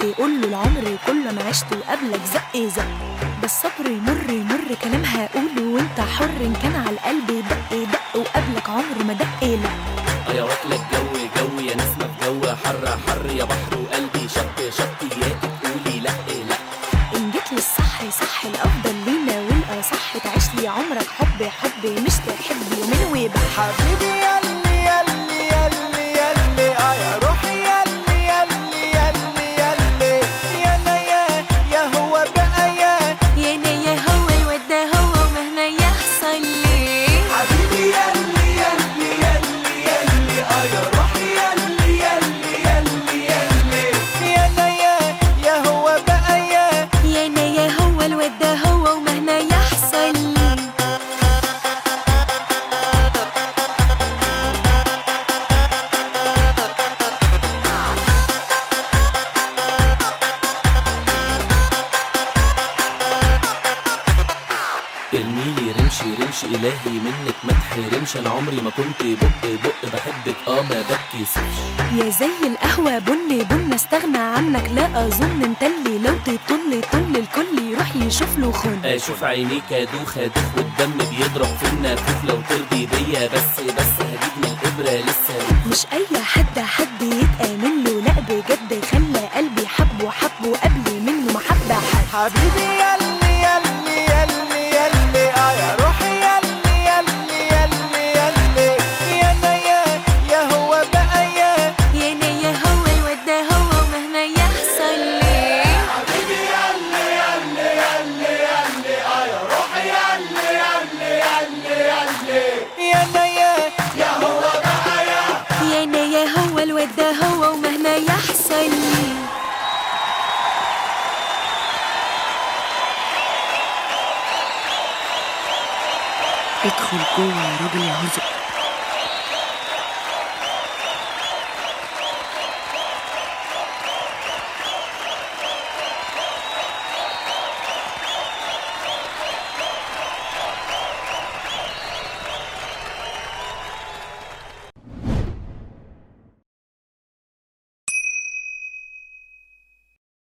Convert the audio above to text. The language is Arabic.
قوله العمر كله انا عشته قبلك زق زق، بس صبر يمر يمر كلام هقوله وانت حر، ان كان على القلب دق دق وقبلك عمر ما دق لا. يا واكلك جو يا نسمة في جو حر حر يا بحر وقلبي شط شط ياك تقولي لا لا. ان جيت للصح صح الافضل لينا والاصح تعيش لي عمرك حب حب مش تحب يومين ويبقى حبيبي ياللي ياللي ياللي ياللي يا روحي ياللي ياللي ياللي ياللي يا انا يا هو بقى يا انا يا هو الواد ده هو ومهما يحصل لي. حبيبي ياللي ياللي ياللي ياللي يا روحي ياللي ياللي ياللي ياللي يا انا يا هو بقى يا انا يا هو الواد ده هو ومهما يحصل لي. ارميلي رمش الهي منك ما تحرمش، انا عمري ما كنت بق بحبك ما بتكسفش. يا زي القهوة بن بن استغنى عنك لا اظن، انت اللي لو تطل طل الكل يروح يشوف له خن. اشوف عينيك ادوخ والدم بيضرب في النافوخ، لو ترضي بيا بس هجيب من الابره لسه. مش اي حد يتآمن له لا بجد، خلى قلبي حبه قبل منه محبة حد. حبيبي ياللي ياللي ياللي ياللي يا روحي ياللي ياللي ياللي ياللي يا انا يا هو بقى يا انا يا هو الواد ده هو ومهما يحصل لي. حبيبي ياللي ياللي ياللي ياللي يا روحي ياللي ياللي ياللي ياللي يا انا يا هو بقى يا انا يا هو الواد ده هو ومهما يحصل لي. ادخل جوه يا راجل يا هزق.